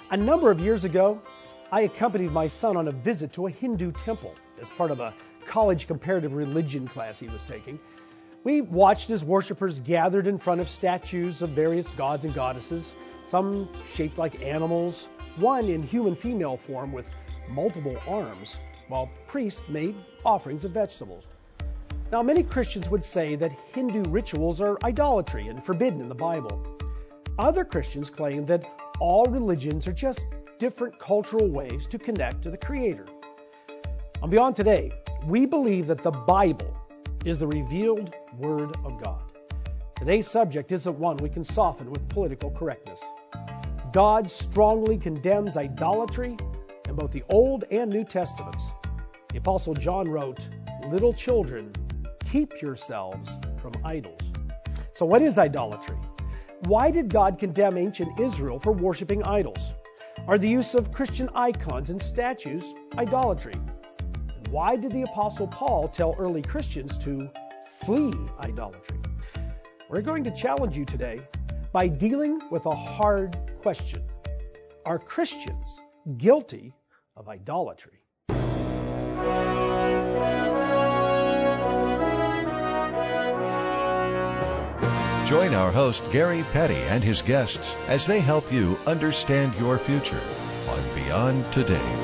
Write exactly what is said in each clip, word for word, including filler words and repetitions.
A number of years ago, I accompanied my son on a visit to a Hindu temple as part of a college comparative religion class he was taking. We watched as worshipers gathered in front of statues of various gods and goddesses, some shaped like animals, one in human female form with multiple arms, while priests made offerings of vegetables. Now, many Christians would say that Hindu rituals are idolatry and forbidden in the Bible. Other Christians claim that all religions are just different cultural ways to connect to the Creator. On Beyond Today, we believe that the Bible is the revealed Word of God. Today's subject isn't one we can soften with political correctness. God strongly condemns idolatry in both the Old and New Testaments. The Apostle John wrote, "Little children, keep yourselves from idols." So what is idolatry? Why did God condemn ancient Israel for worshiping idols? Are the use of Christian icons and statues idolatry? Why did the Apostle Paul tell early Christians to flee idolatry? We're going to challenge you today by dealing with a hard question. Are Christians guilty of idolatry? Join our host Gary Petty and his guests as they help you understand your future on Beyond Today.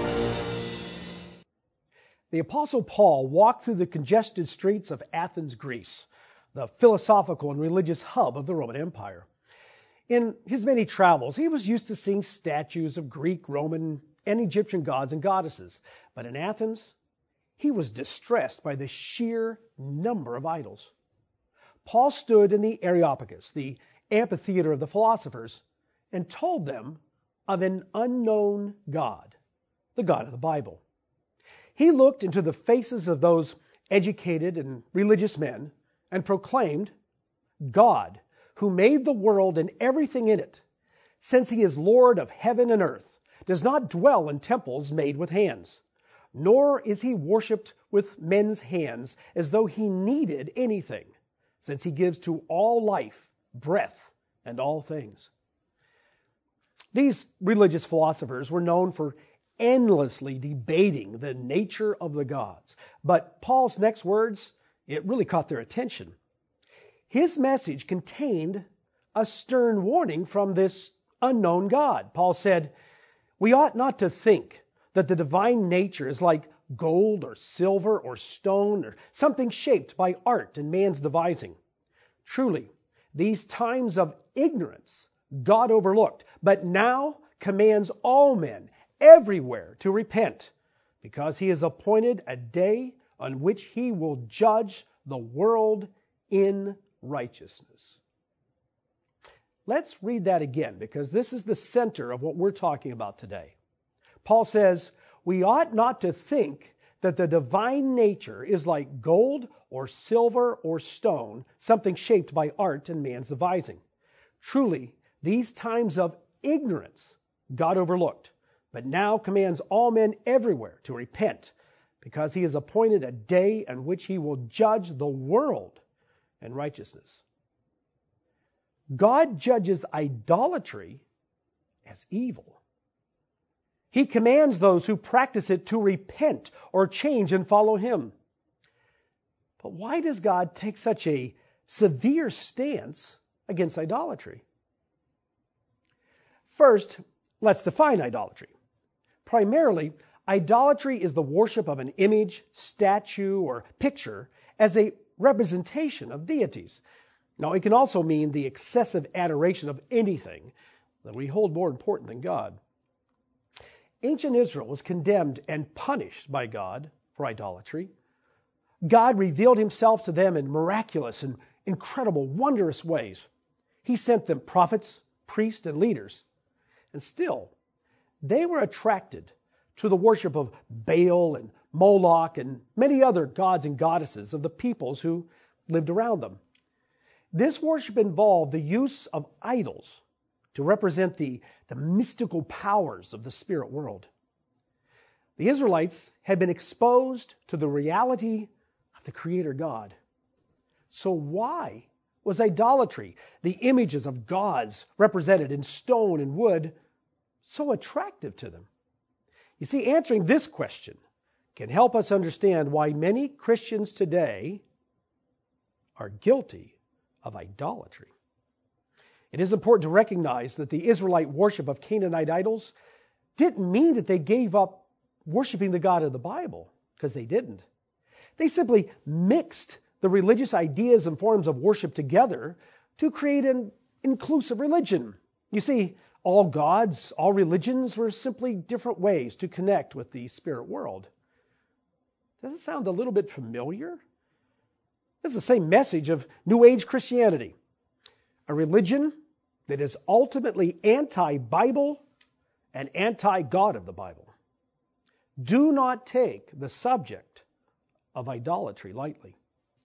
The Apostle Paul walked through the congested streets of Athens, Greece, the philosophical and religious hub of the Roman Empire. In his many travels, he was used to seeing statues of Greek, Roman, and Egyptian gods and goddesses. But in Athens, he was distressed by the sheer number of idols. Paul stood in the Areopagus, the amphitheater of the philosophers, and told them of an unknown God, the God of the Bible. He looked into the faces of those educated and religious men and proclaimed, "God, who made the world and everything in it, since he is Lord of heaven and earth, does not dwell in temples made with hands, nor is he worshipped with men's hands as though he needed anything, since he gives to all life, breath, and all things." These religious philosophers were known for endlessly debating the nature of the gods. But Paul's next words, it really caught their attention. His message contained a stern warning from this unknown God. Paul said, "We ought not to think that the divine nature is like gold or silver or stone or something shaped by art and man's devising. Truly, these times of ignorance God overlooked, but now commands all men everywhere to repent, because he has appointed a day on which he will judge the world in righteousness." Let's read that again, because this is the center of what we're talking about today. Paul says, "We ought not to think that the divine nature is like gold or silver or stone, something shaped by art and man's devising. Truly, these times of ignorance God overlooked, but now commands all men everywhere to repent, because he has appointed a day in which he will judge the world in righteousness." God judges idolatry as evil. He commands those who practice it to repent or change and follow him. But why does God take such a severe stance against idolatry? First, let's define idolatry. Primarily, idolatry is the worship of an image, statue, or picture as a representation of deities. Now, it can also mean the excessive adoration of anything that we hold more important than God. Ancient Israel was condemned and punished by God for idolatry. God revealed himself to them in miraculous and incredible, wondrous ways. He sent them prophets, priests, and leaders. And still, they were attracted to the worship of Baal and Moloch and many other gods and goddesses of the peoples who lived around them. This worship involved the use of idols to represent the, the mystical powers of the spirit world. The Israelites had been exposed to the reality of the Creator God. So why was idolatry, the images of gods represented in stone and wood, so attractive to them? You see, answering this question can help us understand why many Christians today are guilty of idolatry. It is important to recognize that the Israelite worship of Canaanite idols didn't mean that they gave up worshiping the God of the Bible, because they didn't. They simply mixed the religious ideas and forms of worship together to create an inclusive religion. You see, all gods, all religions were simply different ways to connect with the spirit world. Does it sound a little bit familiar? This is the same message of New Age Christianity, a religion that is ultimately anti-Bible and anti-God of the Bible. Do not take the subject of idolatry lightly.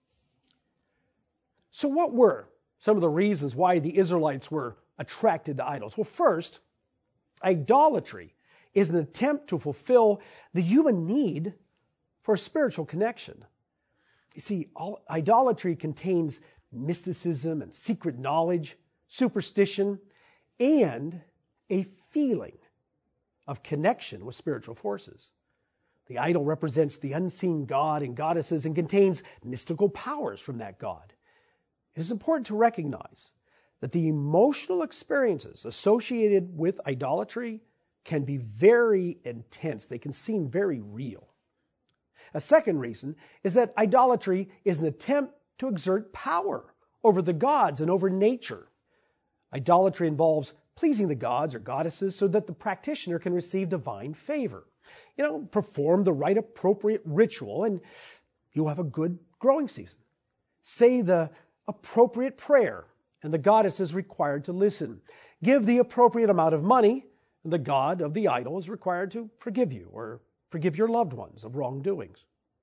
So what were some of the reasons why the Israelites were attracted to idols? Well, first, idolatry is an attempt to fulfill the human need for a spiritual connection. You see, all, idolatry contains mysticism and secret knowledge, superstition, and a feeling of connection with spiritual forces. The idol represents the unseen god and goddesses and contains mystical powers from that god. It is important to recognize that the emotional experiences associated with idolatry can be very intense. They can seem very real. A second reason is that idolatry is an attempt to exert power over the gods and over nature. Idolatry involves pleasing the gods or goddesses so that the practitioner can receive divine favor. You know, perform the right appropriate ritual and you'll have a good growing season. Say the appropriate prayer and the goddess is required to listen. Give the appropriate amount of money and the god of the idol is required to forgive you or forgive your loved ones of wrongdoings.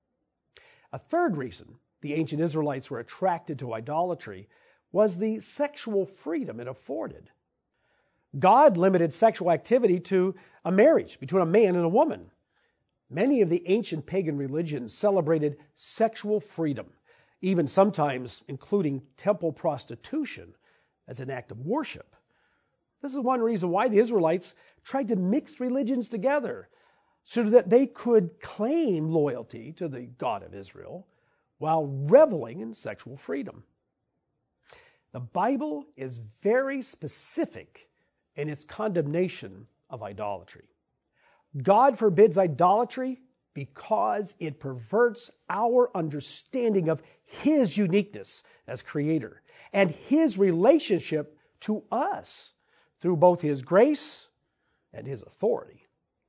A third reason the ancient Israelites were attracted to idolatry was the sexual freedom it afforded. God limited sexual activity to a marriage between a man and a woman. Many of the ancient pagan religions celebrated sexual freedom, even sometimes including temple prostitution as an act of worship. This is one reason why the Israelites tried to mix religions together so that they could claim loyalty to the God of Israel while reveling in sexual freedom. The Bible is very specific in its condemnation of idolatry. God forbids idolatry because it perverts our understanding of His uniqueness as Creator and His relationship to us through both His grace and His authority.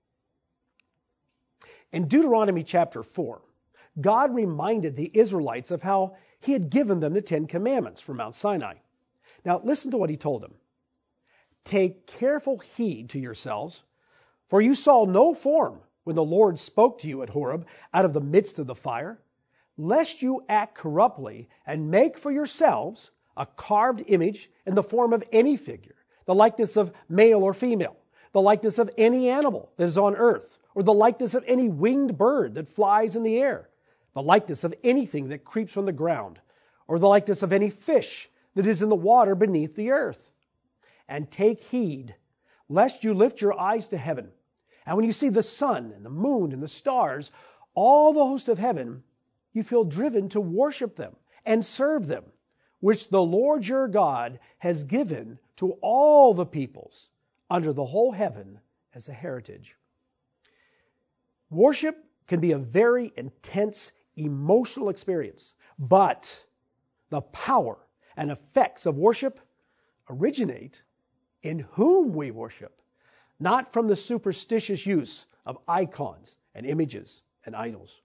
In Deuteronomy chapter four, God reminded the Israelites of how He had given them the Ten Commandments from Mount Sinai. Now listen to what He told them. Take careful heed to yourselves, for you saw no form when the Lord spoke to you at Horeb out of the midst of the fire, lest you act corruptly and make for yourselves a carved image in the form of any figure, the likeness of male or female, the likeness of any animal that is on earth, or the likeness of any winged bird that flies in the air, the likeness of anything that creeps from the ground, or the likeness of any fish that is in the water beneath the earth. And take heed, lest you lift your eyes to heaven, and when you see the sun and the moon and the stars, all the host of heaven, you feel driven to worship them and serve them, which the Lord your God has given to all the peoples under the whole heaven as a heritage. Worship can be a very intense emotional experience, but the power and effects of worship originate in whom we worship, not from the superstitious use of icons and images and idols.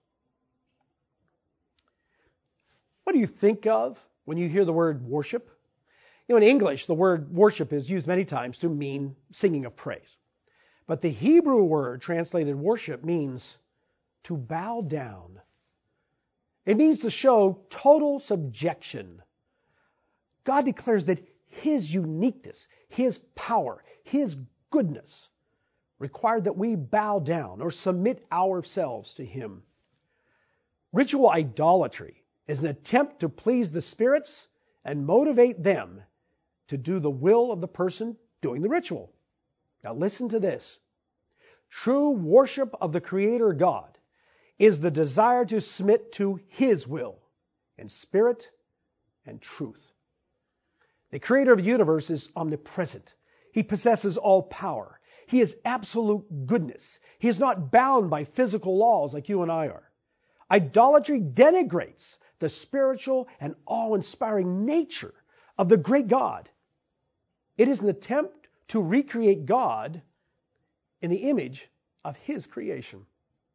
What do you think of when you hear the word worship? You know, in English, the word worship is used many times to mean singing of praise. But the Hebrew word translated worship means to bow down. It means to show total subjection. God declares that His uniqueness, His power, His goodness required that we bow down or submit ourselves to Him. Ritual idolatry is an attempt to please the spirits and motivate them to do the will of the person doing the ritual. Now listen to this. True worship of the Creator God is the desire to submit to His will in spirit and truth. The Creator of the universe is omnipresent. He possesses all power. He is absolute goodness. He is not bound by physical laws like you and I are. Idolatry denigrates the spiritual and awe-inspiring nature of the great God. It is an attempt to recreate God in the image of His creation.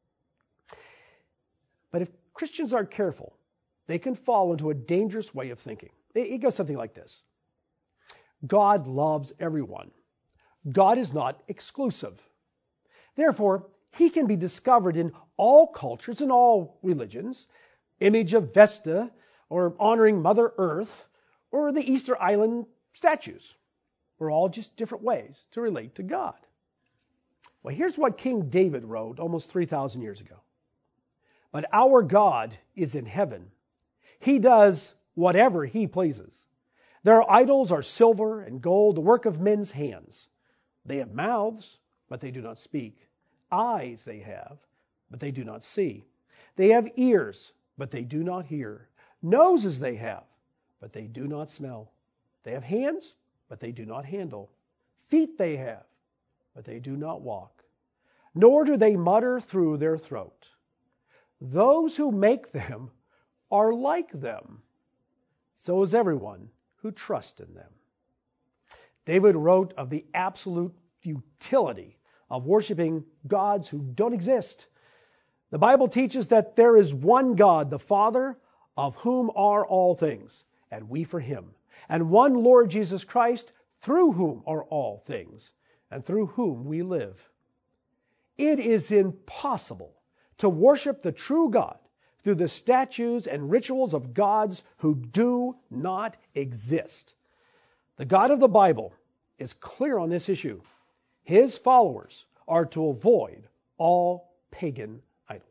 But if Christians aren't careful, they can fall into a dangerous way of thinking. It goes something like this. God loves everyone. God is not exclusive. Therefore, He can be discovered in all cultures and all religions. Image of Vesta, or honoring Mother Earth, or the Easter Island statues. We're all just different ways to relate to God. Well, here's what King David wrote almost three thousand years ago. But our God is in heaven. He does whatever He pleases. Their idols are silver and gold, the work of men's hands. They have mouths, but they do not speak. Eyes they have, but they do not see. They have ears, but they do not hear. Noses they have, but they do not smell. They have hands, but they do not handle. Feet they have, but they do not walk. Nor do they mutter through their throat. Those who make them are like them. So is everyone who trusts in them. David wrote of the absolute futility of worshiping gods who don't exist. The Bible teaches that there is one God, the Father, of whom are all things, and we for Him, and one Lord Jesus Christ, through whom are all things, and through whom we live. It is impossible to worship the true God through the statues and rituals of gods who do not exist. The God of the Bible is clear on this issue. His followers are to avoid all pagan idols.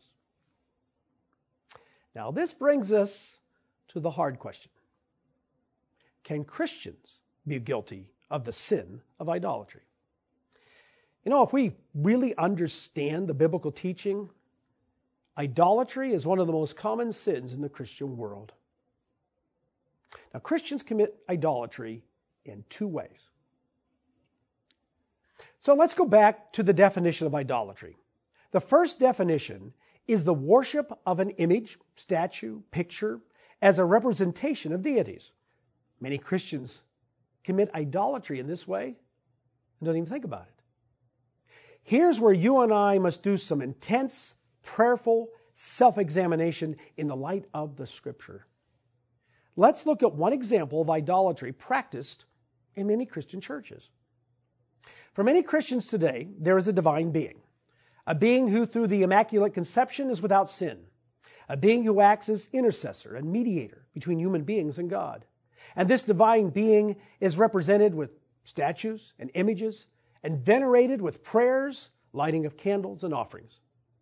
Now, this brings us to the hard question. Can Christians be guilty of the sin of idolatry? You know, if we really understand the biblical teaching, idolatry is one of the most common sins in the Christian world. Now, Christians commit idolatry in two ways. So let's go back to the definition of idolatry. The first definition is the worship of an image, statue, picture, as a representation of deities. Many Christians commit idolatry in this way and don't even think about it. Here's where you and I must do some intense, prayerful self-examination in the light of the Scripture. Let's look at one example of idolatry practiced in many Christian churches. For many Christians today, there is a divine being, a being who through the Immaculate Conception is without sin, a being who acts as intercessor and mediator between human beings and God. And this divine being is represented with statues and images and venerated with prayers, lighting of candles and offerings.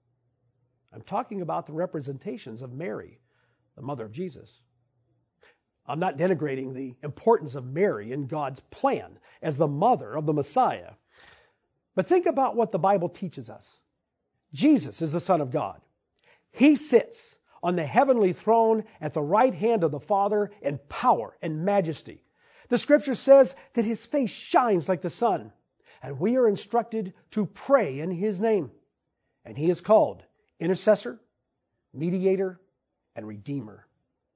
I'm talking about the representations of Mary, the mother of Jesus. I'm not denigrating the importance of Mary in God's plan as the mother of the Messiah. But think about what the Bible teaches us. Jesus is the Son of God. He sits on the heavenly throne at the right hand of the Father in power and majesty. The Scripture says that His face shines like the sun, and we are instructed to pray in His name. And He is called intercessor, mediator, and redeemer.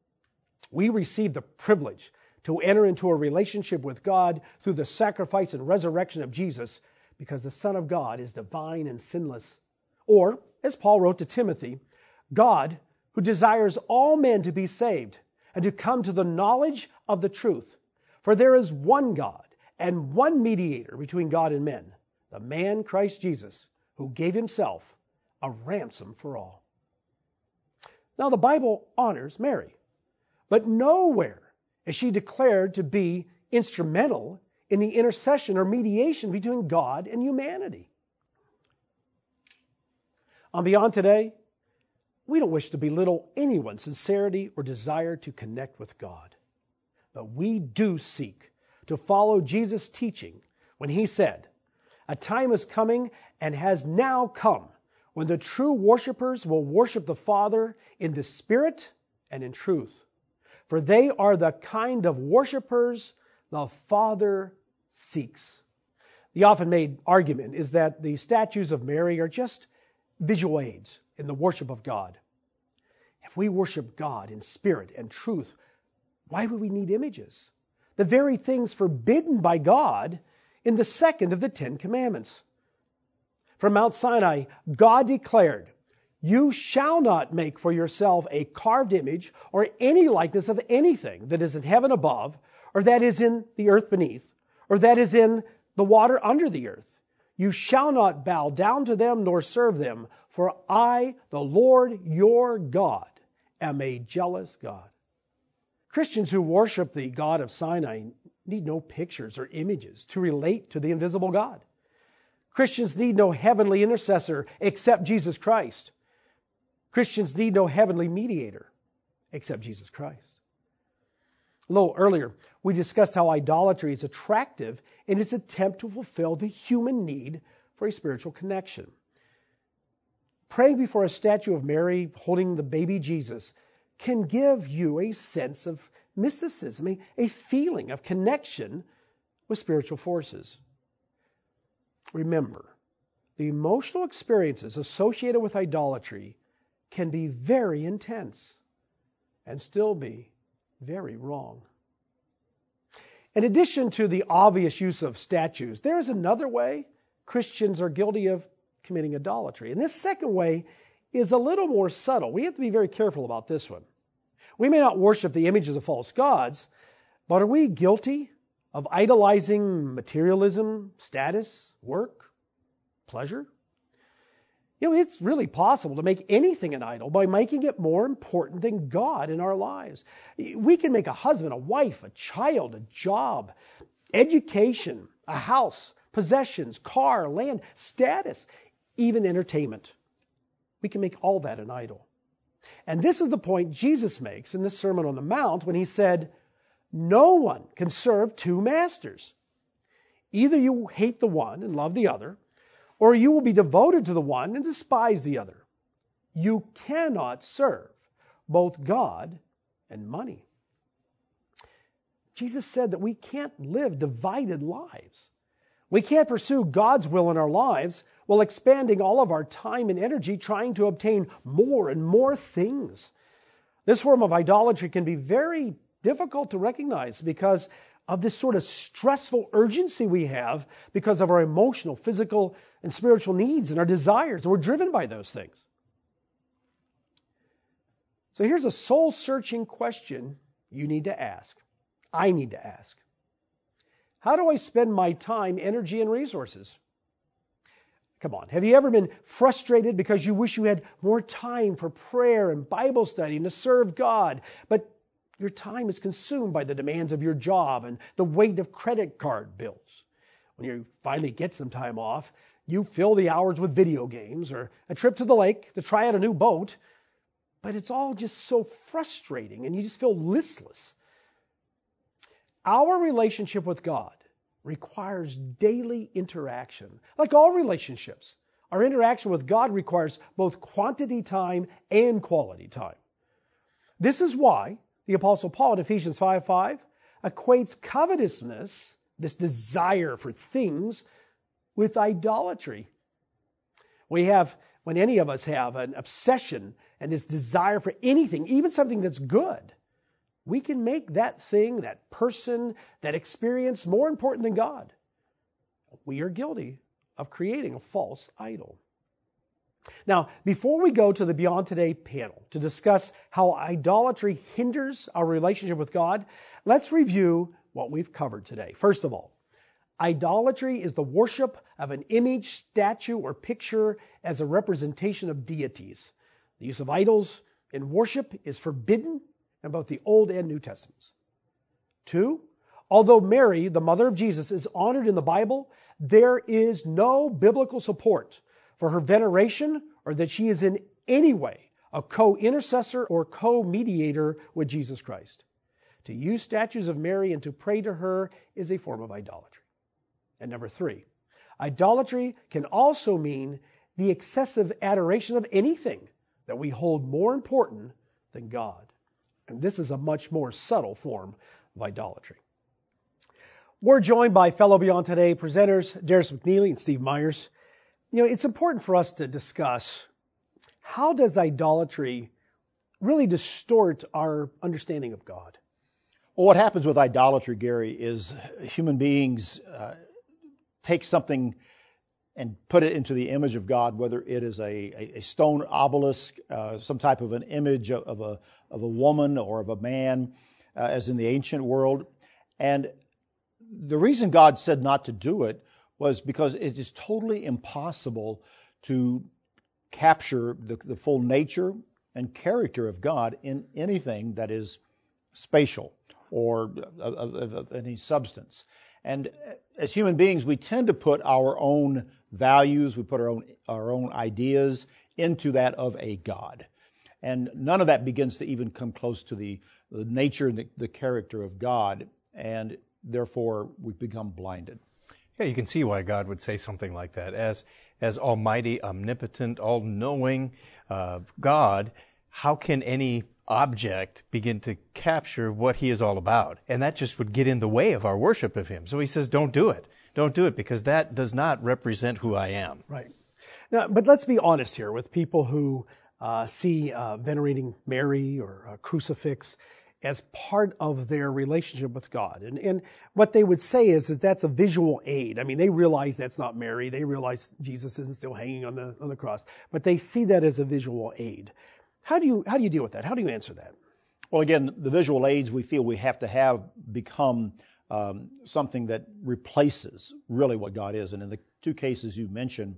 We receive the privilege to enter into a relationship with God through the sacrifice and resurrection of Jesus because the Son of God is divine and sinless. Or, as Paul wrote to Timothy, God, who desires all men to be saved and to come to the knowledge of the truth. For there is one God and one mediator between God and men, the man Christ Jesus, who gave Himself a ransom for all. Now, the Bible honors Mary, but nowhere is she declared to be instrumental in the intercession or mediation between God and humanity. On Beyond Today, we don't wish to belittle anyone's sincerity or desire to connect with God. But we do seek to follow Jesus' teaching when He said, A time is coming and has now come when the true worshipers will worship the Father in the Spirit and in truth. For they are the kind of worshipers the Father seeks. The often made argument is that the statues of Mary are just visual aids in the worship of God. If we worship God in spirit and truth, why would we need images? The very things forbidden by God in the second of the Ten Commandments. From Mount Sinai, God declared, "You shall not make for yourself a carved image or any likeness of anything that is in heaven above, or that is in the earth beneath, or that is in the water under the earth. You shall not bow down to them nor serve them, for I, the Lord your God, am a jealous God." Christians who worship the God of Sinai need no pictures or images to relate to the invisible God. Christians need no heavenly intercessor except Jesus Christ. Christians need no heavenly mediator except Jesus Christ. A little earlier, we discussed how idolatry is attractive in its attempt to fulfill the human need for a spiritual connection. Praying before a statue of Mary holding the baby Jesus can give you a sense of mysticism, a, a feeling of connection with spiritual forces. Remember, the emotional experiences associated with idolatry can be very intense and still be very wrong. In addition to the obvious use of statues, there is another way Christians are guilty of committing idolatry. And this second way is a little more subtle. We have to be very careful about this one. We may not worship the images of false gods, but are we guilty of idolizing materialism, status, work, pleasure? You know, it's really possible to make anything an idol by making it more important than God in our lives. We can make a husband, a wife, a child, a job, education, a house, possessions, car, land, status, even entertainment. We can make all that an idol. And this is the point Jesus makes in the Sermon on the Mount when he said, "No one can serve two masters. Either you hate the one and love the other, or you will be devoted to the one and despise the other. You cannot serve both God and money." Jesus said that we can't live divided lives. We can't pursue God's will in our lives while expanding all of our time and energy trying to obtain more and more things. This form of idolatry can be very difficult to recognize because of this sort of stressful urgency we have because of our emotional, physical, and spiritual needs and our desires. We're driven by those things. So here's a soul-searching question you need to ask. I need to ask. How do I spend my time, energy, and resources? Come on, have you ever been frustrated because you wish you had more time for prayer and Bible study and to serve God, but your time is consumed by the demands of your job and the weight of credit card bills? When you finally get some time off, you fill the hours with video games or a trip to the lake to try out a new boat, but it's all just so frustrating and you just feel listless. Our relationship with God requires daily interaction. Like all relationships, our interaction with God requires both quantity time and quality time. This is why the Apostle Paul in Ephesians five five equates covetousness, this desire for things, with idolatry. We have, when any of us have an obsession and this desire for anything, even something that's good, we can make that thing, that person, that experience more important than God. We are guilty of creating a false idol. Now, before we go to the Beyond Today panel to discuss how idolatry hinders our relationship with God, let's review what we've covered today. First of all, idolatry is the worship of an image, statue, or picture as a representation of deities. The use of idols in worship is forbidden in both the Old and New Testaments. Two, although Mary, the mother of Jesus, is honored in the Bible, there is no biblical support for her veneration or that she is in any way a co-intercessor or co-mediator with Jesus Christ. To use statues of Mary and to pray to her is a form of idolatry. And number three, Idolatry can also mean the excessive adoration of anything that we hold more important than God. And this is a much more subtle form of idolatry. We're joined by fellow Beyond Today presenters Darius McNeely and Steve Myers. You know, it's important for us to discuss, how does idolatry really distort our understanding of God? Well, what happens with idolatry, Gary, is human beings uh, take something and put it into the image of God, whether it is a, a, a stone obelisk, uh, some type of an image of, of a of a woman or of a man, uh, as in the ancient world. And the reason God said not to do it was because it is totally impossible to capture the, the full nature and character of God in anything that is spatial or of, of, of any substance. And as human beings, we tend to put our own values, we put our own our own ideas into that of a God. And none of that begins to even come close to the, the nature and the, the character of God, and therefore we become blinded. Yeah, you can see why God would say something like that. As as almighty, omnipotent, all-knowing uh, God, how can any object begin to capture what he is all about? And that just would get in the way of our worship of him. So he says, don't do it. Don't do it, because that does not represent who I am. Right. Now, but let's be honest here with people who uh, see uh, venerating Mary or a crucifix as part of their relationship with God. And, and what they would say is that that's a visual aid. I mean, they realize that's not Mary. They realize Jesus isn't still hanging on the on the cross. But they see that as a visual aid. How do you how do you deal with that? How do you answer that? Well, again, the visual aids we feel we have to have become um, something that replaces really what God is. And in the two cases you mentioned,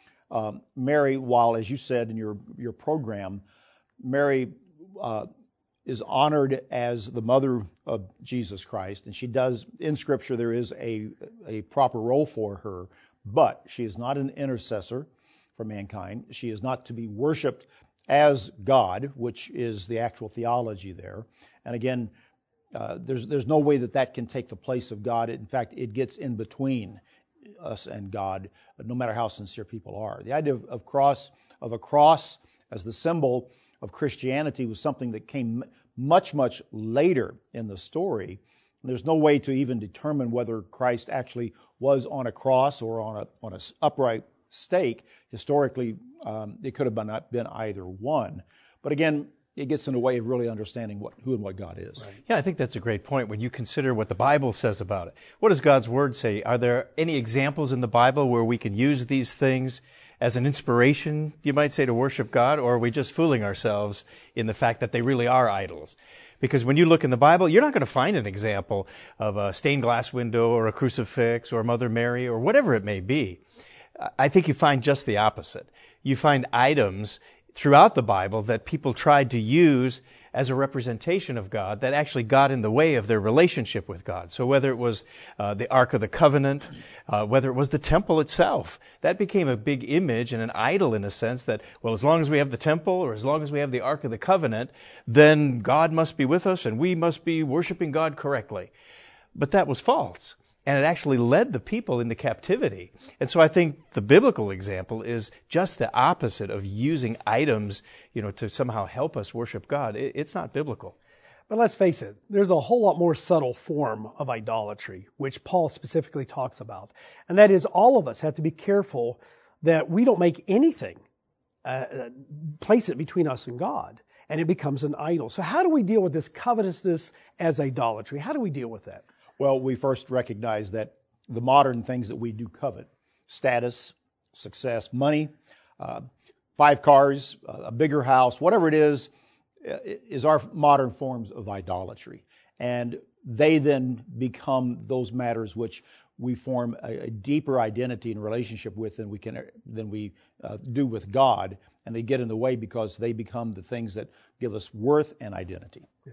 um, Mary, while, as you said in your, your program, Mary uh, is honored as the mother of Jesus Christ, and she does, in Scripture, there is a, a proper role for her, but she is not an intercessor for mankind. She is not to be worshipped as God, which is the actual theology there. And again, uh, there's there's no way that that can take the place of God. In fact, it gets in between us and God, no matter how sincere people are. The idea of, of cross of a cross as the symbol of Christianity was something that came much, much later in the story. There's no way to even determine whether Christ actually was on a cross or on a on a upright stake. Historically, um, it could have been, not been either one. But again, it gets in the way of really understanding what who and what God is. Right. Yeah, I think that's a great point when you consider what the Bible says about it. What does God's Word say? Are there any examples in the Bible where we can use these things as an inspiration, you might say, to worship God, or are we just fooling ourselves in the fact that they really are idols? Because when you look in the Bible, you're not going to find an example of a stained glass window or a crucifix or Mother Mary or whatever it may be. I think you find just the opposite. You find items throughout the Bible that people tried to use as a representation of God that actually got in the way of their relationship with God. So whether it was uh, the Ark of the Covenant, uh, whether it was the temple itself, that became a big image and an idol in a sense that, well, as long as we have the temple or as long as we have the Ark of the Covenant, then God must be with us and we must be worshiping God correctly. But that was false. And it actually led the people into captivity. And so I think the biblical example is just the opposite of using items, you know, to somehow help us worship God. It's not biblical. But let's face it, there's a whole lot more subtle form of idolatry, which Paul specifically talks about. And that is, all of us have to be careful that we don't make anything, uh, place it between us and God, and it becomes an idol. So how do we deal with this covetousness as idolatry? How do we deal with that? Well, we first recognize that the modern things that we do covet, status, success, money, uh, five cars, a bigger house, whatever it is, is our modern forms of idolatry. And they then become those matters which we form a, a deeper identity and relationship with than we can than we uh, do with God. And they get in the way because they become the things that give us worth and identity. Yeah.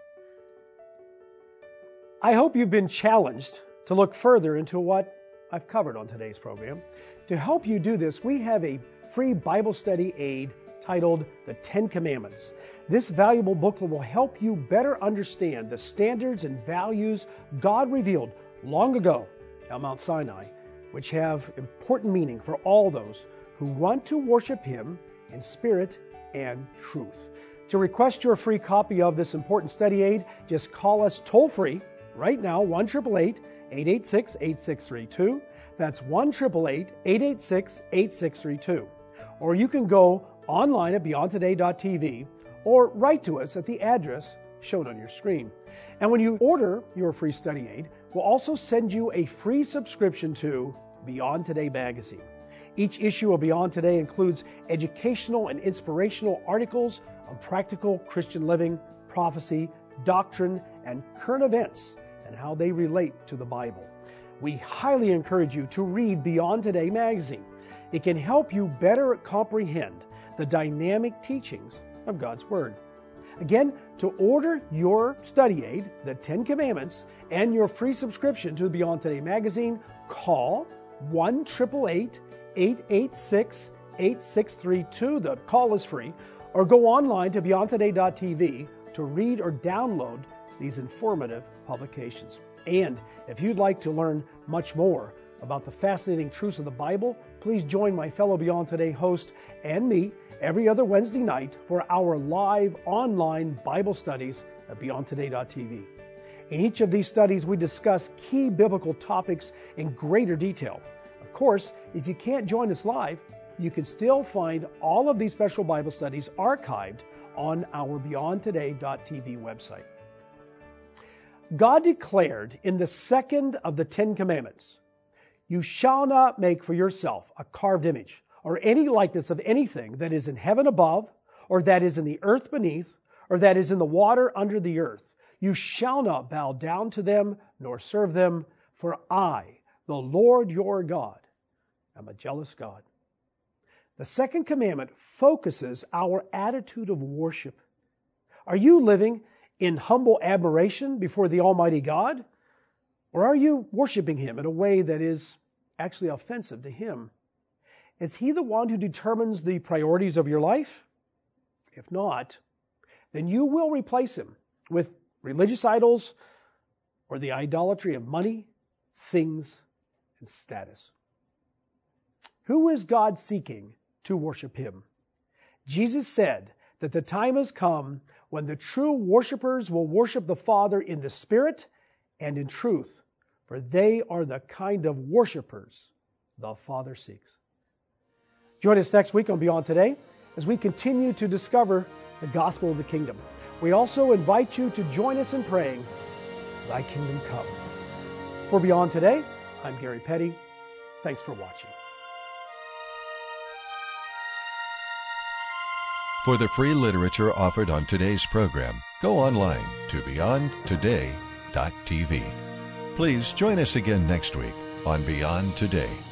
I hope you've been challenged to look further into what I've covered on today's program. To help you do this, we have a free Bible study aid titled The Ten Commandments. This valuable booklet will help you better understand the standards and values God revealed long ago at Mount Sinai which have important meaning for all those who want to worship Him in spirit and truth. To request your free copy of this important study aid, just call us toll-free right now, one eight eight eight, eight eight six, eight six three two. That's one eight eight eight, eight eight six, eight six three two. Or you can go online at beyond today dot t v or write to us at the address shown on your screen. And when you order your free study aid, we'll also send you a free subscription to Beyond Today magazine. Each issue of Beyond Today includes educational and inspirational articles on practical Christian living, prophecy, doctrine, and current events and how they relate to the Bible. We highly encourage you to read Beyond Today magazine. It can help you better comprehend the dynamic teachings of God's Word. Again, to order your study aid, the Ten Commandments, and your free subscription to Beyond Today magazine, call one eight eight eight, eight eight six, eight six three two. The call is free. Or go online to beyond today dot t v to read or download these informative publications. And if you'd like to learn much more about the fascinating truths of the Bible, please join my fellow Beyond Today host and me every other Wednesday night for our live online Bible studies at beyond today dot t v. In each of these studies, we discuss key biblical topics in greater detail. Of course, if you can't join us live, you can still find all of these special Bible studies archived on our beyond today dot t v website. God declared in the second of the Ten Commandments, "You shall not make for yourself a carved image or any likeness of anything that is in heaven above, or that is in the earth beneath, or that is in the water under the earth. You shall not bow down to them nor serve them, for I, the Lord your God, am a jealous God." The second commandment focuses our attitude of worship. Are you living in humble admiration before the Almighty God? Or are you worshiping Him in a way that is actually offensive to Him? Is He the one who determines the priorities of your life? If not, then you will replace Him with religious idols or the idolatry of money, things, and status. Who is God seeking to worship Him? Jesus said that the time has come when the true worshipers will worship the Father in the Spirit and in truth, for they are the kind of worshipers the Father seeks. Join us next week on Beyond Today as we continue to discover the gospel of the kingdom. We also invite you to join us in praying, "Thy kingdom come." For Beyond Today, I'm Gary Petty. Thanks for watching. For the free literature offered on today's program, go online to beyond today dot t v. Please join us again next week on Beyond Today.